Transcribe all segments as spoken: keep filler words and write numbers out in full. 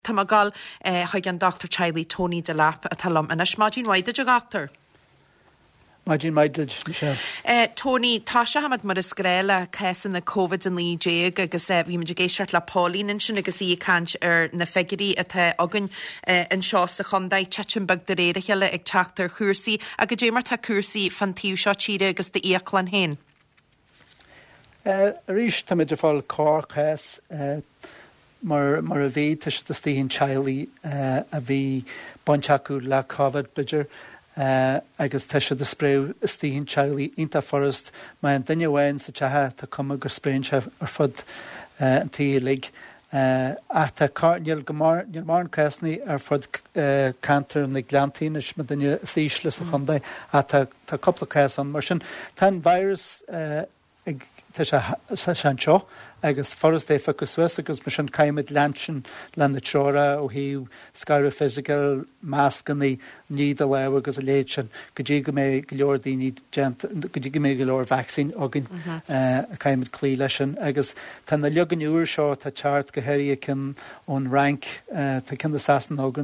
Tá má gal chuig an Doctor Chiley Tony de Lap a talam an ismáidín waide a gatar. Máidín maidid, Michelle. Uh, Tony, tá se hamad mar a scréile cesan na COVID an lí déag agus uh, bhí muidir géisiart le Paulín in sin agus í cant ar na figurí a the agan uh, an seo sa chundaid Chechenbug de réire heile ag teachtar chuirsaí a go dé mar tá cuirsaí fan tíú seo tíre agus de íaclan hen. Uh, a rís tá idir fáil cá cés uh, mar mar a bhí tuis do Stíhín Chiley uh, a bhí bonteachú le COVID bidger uh, agus tuise de spréú Stíhín Chiley Inta Forest mai an duine bhhain sa tethe tá cuma gur spréintse ar fud uh, an tí lig uh, a tá níl go mar níl mar an césnaí ar fud uh, cantar na gleantaí is me duine sísle sa chundaid a tá tá coppla cés an mar sin tá an vírus uh, ag tá sé an seo agus forras é fa go Suas agus mar sin caiimid leansin le na teora ó hiú scaire physical máscaní níd a le agus a léid sin go dtí go mé go leor daoine go dtí go mé go leor vaccín agin a caiimid clí lei sin agus tá na legan úr seo tá teart go heirí cin ón rank tá cin na sasan agan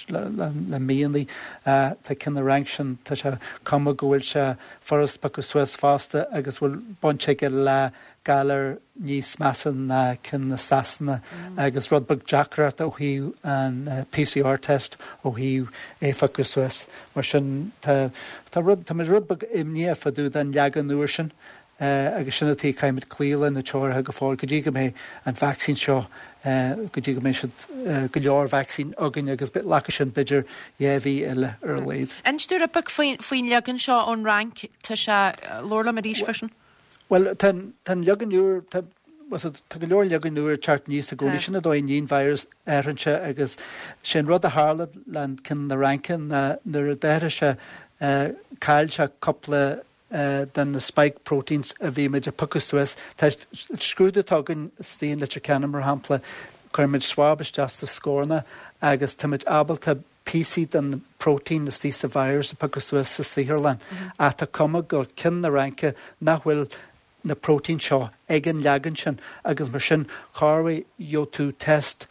le míonlaí tá cin na rank sin tá se cuma go bhfuil se forras pa go Suas fásta agus bhfuil bonte go le galar níos measan na cin na sasanna agus rudbug Jackrat ó hiú an uh, P C R test ó hiú é fa go Suas mar sin tá rud tá rudbug imní a faú an leagan nuair sin uh, agus sinna tí caiimid clíile na teoirthe go fáil go dtí go mé an vaccín seo uh, go dtí go mé si uh, go leor vaccín agan agus bit lecha sin bididir dhéhí eile ar léad. An stúr a bug faoin leagan seo ón rank tá se lorla mar ríis fashion? Well, tan tan legan úr was tá go leor legan úr teart níos a gúna sin a dóid níon vírus airanse agus sin rud a hála le cin na rankin na nuair a déire se cáilte coppla den na spike proteins a bhí meid a pucca Suas tá scrúda tágan stíon le ceanna mar hampla chuirmid swabis just a scórna agus táid abalta P C den protein is tí sa vírus a pucca Suas sa Stíorlan a tá cuma go cin na ranke nachhfuil na protein seo ag an leagan sin agus mar sin cháirha jo tú test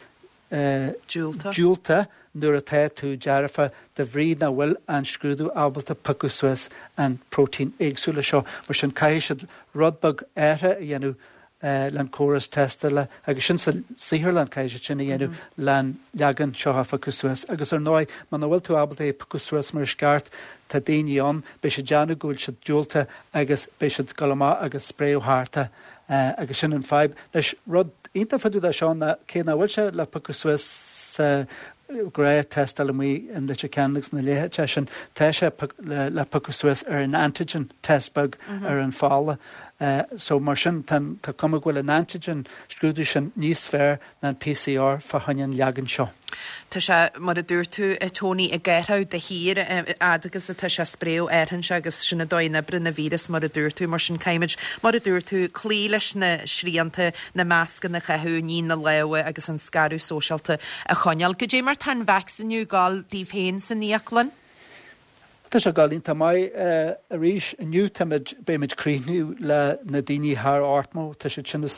dúilta nuair a té tú dearafa de bhrí na bhfuil an scrúdú ábalta pucca Suas an protein éagsúla seo mar sin caiisiad rudbug éire a dhéanú Uh, len choras testa le agus sin sa Stíorlan caiise sinna dhéanú len leagan seo fa go Suas agus ar náid man na bhfuil tú abalta é go Suas mar sceart tá daoine an be sé deanna gúil se dúilta agus be sé galamá agus spréú háta uh, agus sin an feib leis rud ionta faú a seán na cé na bhfuil se le go Suas uh, gré test le mí in le ceannigs na léthe te sin te sé le go Suas ar an antigen testbug ar an fála. Uh, so mar sin tá cuma bhfuil an antigen scrúdú sin níos sfér na an P C R fa hain leagan seo. Tá se mar a dúir tú a Tony a ggéirthá de hir agus tá se spréú airhan se agus sinna dóinna brina vírus mar a dúir tú mar sin caiimiid mar a dúir tú clí leis na sríanta na meascan na cheú ní na leha agus an scarú sóisialta a choneal. Go dé mar tan vaccinú gáil díobh féin san níaclan? Tá se gáilín tá mai a ríis nniu tamid béimiid críniú le na daoine thar áirtmó tá sé sinna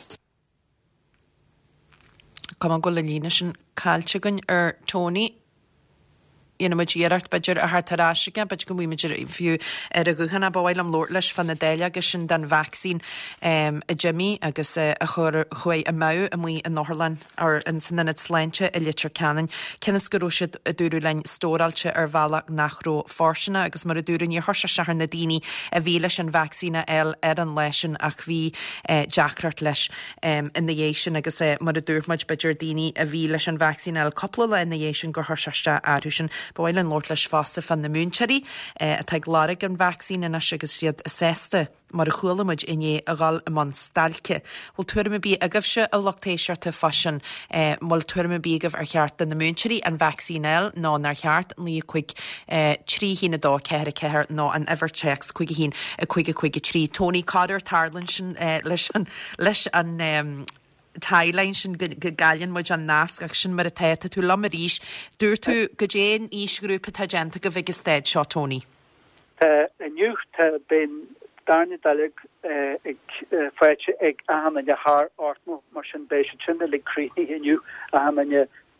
Come an go le líne sin cáilte gunn ar Tony Ianamid díart beidir a hartarráisiige, beid go bhíimiidir fiú ar a guchanna bhhail am lór leis fan na déile agus sin den vaccín um, a Jimmy agus uh, a chur chué a mau a mí in Northern ar an san inad sleinte i litir canan. Cenas go rúisiid a dúrú lein stóráilte ar bhealach nachró fásinna agus mar a dúrú ní thorsa seair na daoine a bhí leis an vaccína eil ar an leisin ach bhí uh, deacrart leis um, in na dhééisin agus uh, mar a dúrmaid beidir daoine a bhí leis an vaccín eil coppla le in na dhééisin gur thorsaiste áthúsin bhil an Lord leis fásta fan na múnseirí a tá gláraigh an vaccín in agus siad a sésta mar a chualamuid iné a gáil am an stalce. Bhil tuairme bí agah se a lochtéisiirta fasin bhil tuairme bíagah ar cheart na múnseirí an vaccín eil ná nar cheart ní chuig trí hína dá ceir a ceir ná an Everchecks chuig hín a chuig a chuig a trí. Tony Cotter tarlan sin leis an leis an um, Thailand sin go gaian muid an nasc ach sin mar a téta tú lam a ríis dúir tú go déan ísgrúpa tagenta go bheith stead seo Tony. Tá aniu tá ben darna dalig ag fáilte ag ahanana th ortmó mar sin béisi sinna le críní aniu ahanana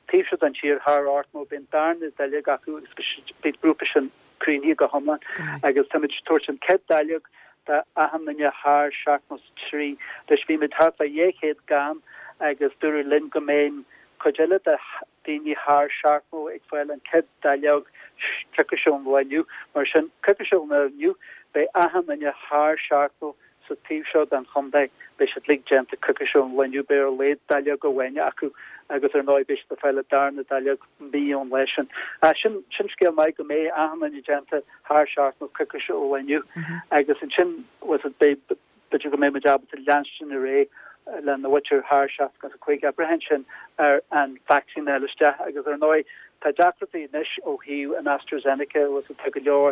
tíisiid an tír haar artmó ben darne daile gaú be grúpa an críní go homlan agus tamid tuair an ce daile da ahanne haar seachmas trí leis bhí mit hart a dhéchéad gam agus dúir lin go méin coile a daoine haar seachmó ag foiil an ce daile ceisiún bhhainniu mar sin ceisiún nniu bei ahanne haar seachmó sa tíseo an chumdaig beis het lig gent a ceisiún bhhainniu be léad daile go bhhaine acu agus ar nói bis de feile darna daile bíon leisin a sin sin scéal mai go mé ahanne genta haar seachmó ceisiú bhhainniu agus an sin was it be be go mé job a lesin a ré le na witcher haarschaft gus a quick apprehension ar an vaccine eiste agus ar nói tá deachtaí nis ó hiú an AstraZeneca was a tugur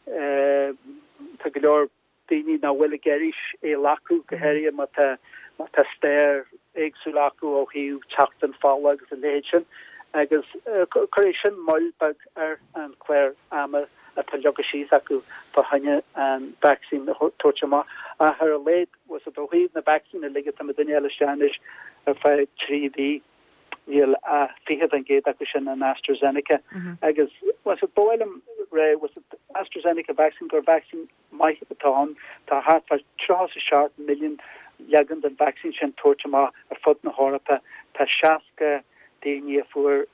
tugur daoine na bhfuil geiris é lacu gohéir má má tá stéir éagsú lacu ó hiú teachtan fála agus a léisisin agus chuéis sin moll bag ar an chléir ama a tá legus síos acu tá haine an vaccine tuairteach a haar a leid was a dohíd na vaccine ligget am duine eisteis ar fe trí ví níl a fihead an géad acu sin an AstraZeneca agus was a boilm ré was AstraZeneca vaccine gur vaccine mai atá tá hart fa tro a sharp million jagand an vaccine sin tuairteach ar fud na Hórappa tá seaca daine fuair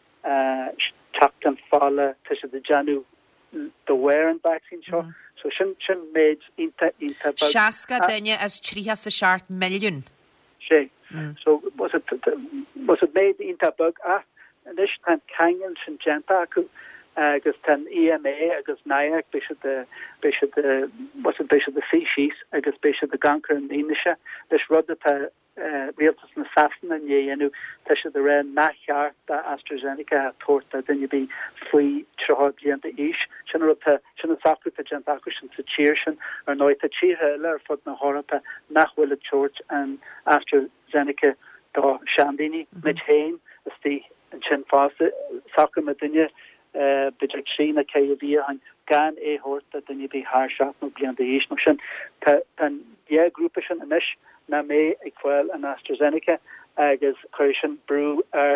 teachtan fála tu se de Janu the wear and vaccine show mm. so sin sin made inta inta Shaska daine as tríhas a shart million sé mm. so was it was it made inta bug ah and this time kangen sin genta acu agus tan E M A agus nayak bishop the bishop the was it bishop the species agus bishop the ganker and inisha this rudda Uh, realtas na safna néanu te se de ren nachar da AstraZeneca torta then you be free trohar blianta ish sin te sin saku te gent akushin te cheershin or no te cheer ler fod na Hórappa nachwille George and AstraZeneca da Shandini mit hain as die en chin fase saku medinja uh bijak China ke via han gan e horta then you be harshat no blianta ish no sin te tan yeah groupation anish na mé ag foiil an AstraZeneca agus chuisisin brú ar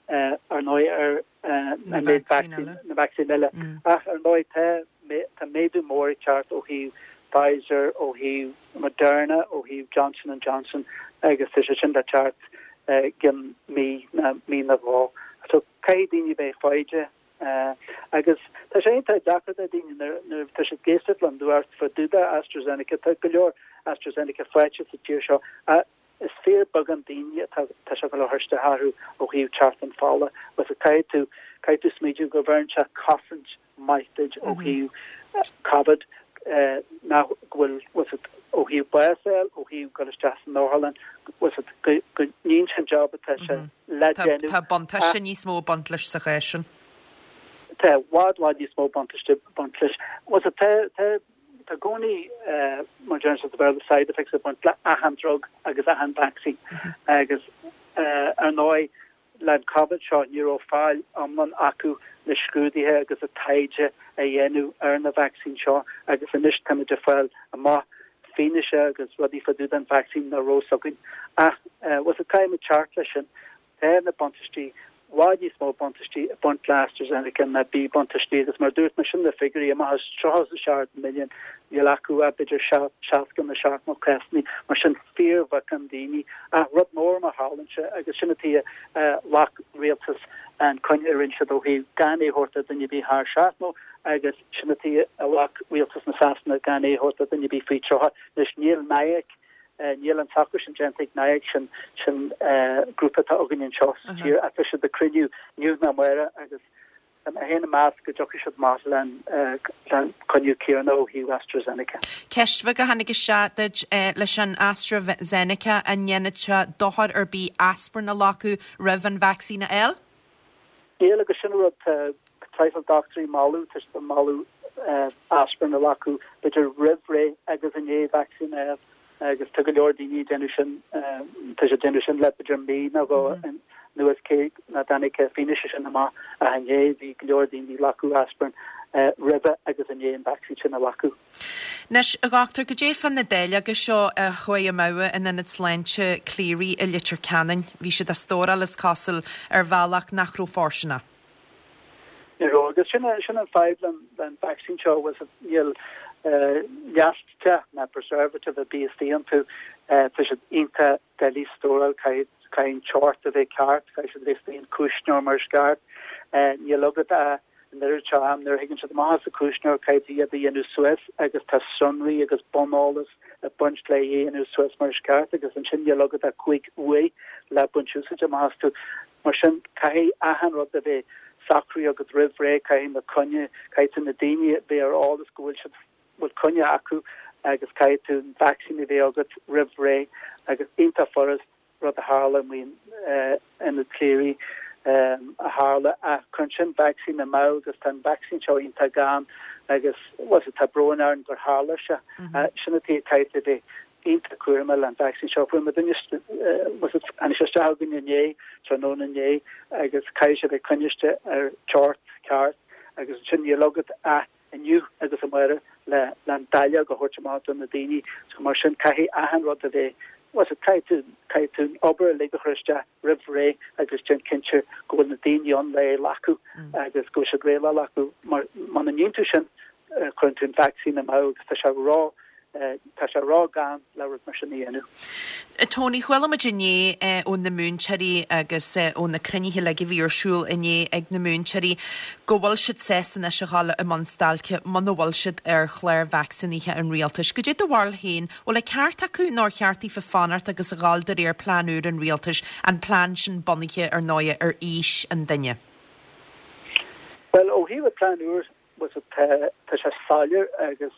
ar nói ar na vaccine ach ar nói te tá méadú mór teart ó hiú Pfizer ó hiú Moderna ó hiú Johnson and Johnson agus tu sin de teart gin mí na mí na bhá so cai daoine bé foiide agus tá sé tá dachar a daoine tá sé géiste an dúart fa dúda AstraZeneca tá go leor AstraZeneca fleitse sa tíir seo a is fér bagan daine tá se go thuirste haú ó hiú chartan fála was a caiú caiú smíidú go bhairnse cofint maitid ó hiú cabad ná bhfuil was it ó hiú basil ó hiú goiste an Northland was it go níon sin job tá se le tá bonta sin níos mó bont leis sa chéisisin tá wad wad níos mó bontaiste bont leis was it tá Tá goni mar the side effects of a hand drug agus a hand vaccine agus ar nói le COVID seo neurophile amman acu na scrúdithe agus a taide a dhéennn ar na vaccine seo agus a níos tam de fáil a má féiniise agus rudí faú an vaccine na rósagin a was a caiim chart lei sin na bontistí wadi smó bontistí a bont AstraZeneca na bí bontistí agus mar dúirt na sin na figurí a has tro a seart million je lacu a beidir seacan na seach nó cresni mar sin fear vacan daoine a rud mór a hálanse agus sinnatí lach réaltas an coin rinse ó hí gan é horta den bí haar seaachno agus sinnatí a lach réaltas na sasna gan é horta den bí fao troha nes níl naik níl an taku sin gentig naig sin sin grúpa tá agan seo tír a se de cruniú niú na muire agus a héna más go jo se má len conniu céarna ó hiú AstraZeneca. Ceistfa go hannig seaid leis an AstraZeneca a nnéad se dohad ar bí asprin na lacu rih an vaccína eil? Níl agus sin rud treifil doctorí máú tuis do máú asprin na lacu beidir rih ré agus an é vaccine eil. agus tu go leor daoine dénne sin tu sé dénne sin lepeidir mí na go an nuas cé na danig fineise sin má a hané hí go leor daoine lacu asprin ribe agus an éon vaccine sin a lacu. Nes a gachtar go dé fan na déile agus seo a chuid a mha in in sláinte cléirí i litir canan, hí si a stóra les castle ar bhealach nachró fórsanna. agus sinna sinna five an vaccine show was a níl leasta na preservative a B S D an tú tu inta delí stóral cai caiin chort a bheith cart cai se bhíon cúisneir mar scar ní lugad a am nar higann se má a cúisneir caiití a dhéanú Suez agus tá sunraí agus bonálas a bunch le héanú Suez mar scar agus an sin lugad a quick way le bunchúsa a máú mar sin cai ahan rud a bheith sacrí agus rihré caiim a conne caiit na daine bé ar all the school bud conne acu agus caiitú vaccine bhé agat rihré agus inta forest rud a hála mún in na cléirí a hála a chun vaccine na má agus tan vaccine seo inta gan agus was it a bronar an gur hála se sinna tí caiit bhé inta cuairmel an vaccine seo fu was it an se stagin inné tro nó inné agus cai se bheith conneiste ar chart cart agus sin logad a aniu agus a mure le le daile go hortmá na daine so mar sin caihi ahan rod a bheith was it caiitún caiitún ober le chruiste rihré agus sin kinse go na daine an le lacu agus go se ré lacu mar man an intu sin chuntún vaccine am agus tá se rá tá se rá gan le mar sinnéanú. Tony chhuiile ma dinné ón na múnseí agus ón na crunithe le go bhíorsúil inné ag na múnseí go bhfuil siad séstanna se chaala a man stalce man bhfuil siad ar chléir vacciníthe an rialtas. Go dé do bhil héin ó le ceart acu ná cheartí fa fanart agus a gáildar ar plánúr an rialtas an plán sin bonniche ar náide ar ís an duine. Well ó hí a plánúr was tá se sáir agus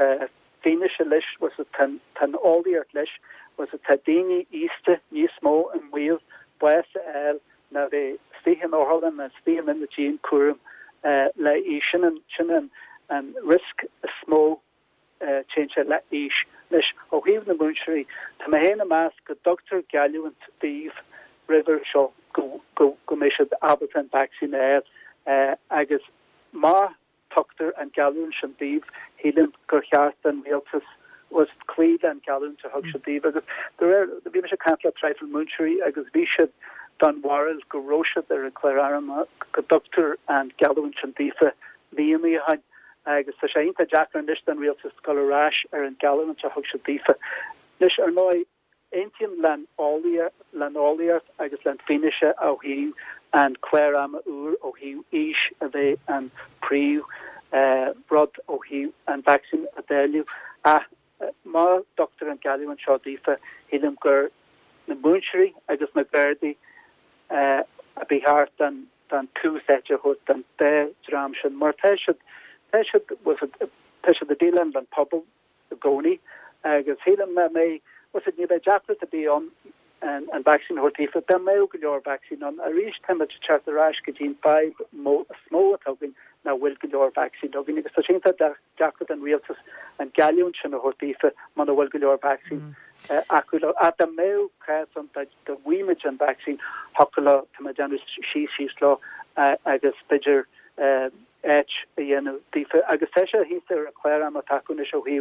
Danish leis was a tan tan alliert leis was a tadini easte ní smó an wheel west el na ve stihen orholden and stihen in the gene curum le ishin and chinnen and risk a small uh, change le ish leis o hiv na bunchery ta ma hen a mas go Doctor Galluent Steve River show go go go me Alberton vaccine el uh, agus ma Doctor and Galluent Steve Healing Gurcharth and Realtus was Cleed and Galluent to Hug Shadib agus there are the Beamish Catholic Trifle Munchery agus Bishop Don Warrell go Rosha there Clararam Doctor and Galluent Shandifa Liam Ihan agus sa Shainta Jack and Lish and Realtus Colarash are in Galluent to Hug Shadifa Lish are noi Entian Lan Olia Lan Olia agus Lan Finisha O'Hee and Clarama Ur O'Hee Ish Ave and Pre Uh, Rod O'Hee and vaccine Adelu ah uh, ma Doctor and Gallu and Shadifa Hilam Gur na Bunchery agus na Verdi uh, a bihart than than two setja hut than de dramshin mar teshad teshad was a teshad the Dylan and Pobble the Goni agus Hilam me was it new by Jackal to be on and and vaccine hortifa the me your vaccine on a reach temperature chart the rash gene five mo small token na will your vaccine dogin agus tachinta Jackal and Realtus and Galluent and hortifa man will your vaccine aculo at the me cast on the the Weimage and vaccine hokala tamajanus she she's law agus bidger uh H you know difa agus sesha he's there acquire am attack show he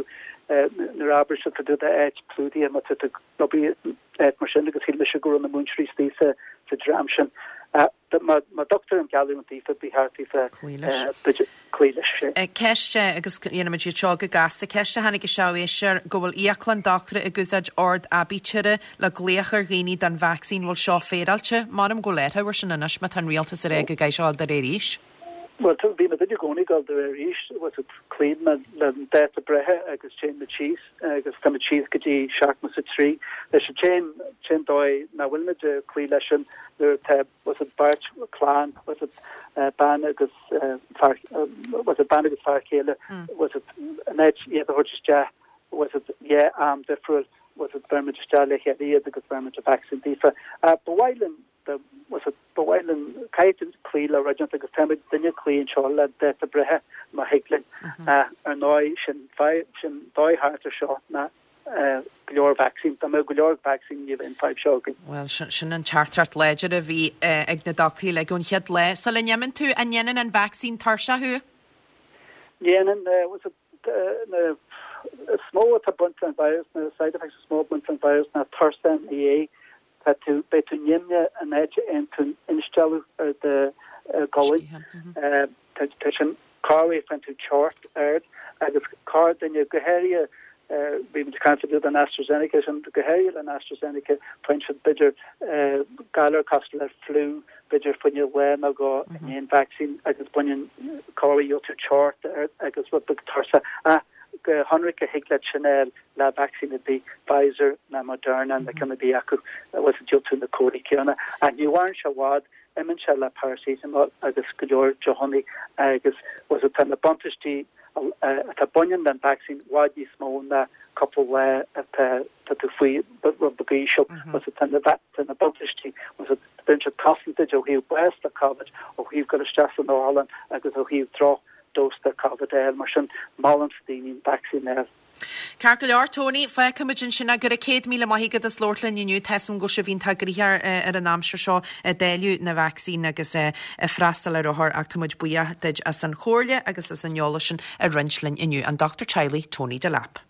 na rabber to do the H pludi am to lobby et machine agus hil me go on the Munchery stisa to dramshin uh but my my Doctor and Galluent difa be hearty for Queelish Keiste agus dhéanam dí teága gasta ceiste hanig go seoéisir go bhfuil íaclan doctor a gusaid ord abíteire le gléachar rií den vaccín bhfuil seo féralte mar am go léthe bhar sin inis me tan rialtas a réige gaiisáil de rééis. Well, to be a video going gal the rish was it clean the data brehe agus chain the cheese agus tam cheese gaji shark was a tree there should chain chain doi na will me the clean there tab was it barch clan was it uh, ban agus uh, far uh, was it ban agus far killer was it an edge yeah the horses ja was it yeah um different was it vermage style here the because vermage vaccine difa uh but while the was it but while in kaitin clean regent agus tam the clean show that the brehe ma higlin uh ar noi shin five shin doi harter shot na uh glor vaccine the glor vaccine you in five shocking well shin an chartart ledger a vi ag na doctor le gon het le so le nyemen tu an yenen an vaccine tarsha hu yenen was it na smó a buntan virus na side effects of small buntan virus na thorsan E A to betu nimne an edge and to install the golly uh car fan to chart erd agus card in your goheria uh we can do an AstraZeneca and goheria and AstraZeneca point bidger uh galar costular flu bidger fun your way na go in vaccine agus bunyan car you to chart agus what the torsa ah Henrika Higlet Chanel la vaccine would be Pfizer na Moderna and the kind of be aku was due to the Cody Kiana and you weren't shawad Emin Shalla paracetamol agus Gajor Johani agus was a tan the Bontishti at a bunyan than vaccine wadi small na couple where at the the free but the bishop was a tan the vat and the Bontishti was a bunch of percentage of he west the college or he've got a stress in Ireland agus he draw dose the COVID marsin Malmstein vaccine there. Carcail Tony fe cumidjin sin a gur a céad míle maithigad a slórtlainn inniu tesam go se bhín tagríar ar an amsir seo déiliú na vaccine agus a freistal ar óthir ach tamid buia deid as an chóirle agus as an jóla sin a rinslinn inniu an Doctor Chiley Tony de Lap.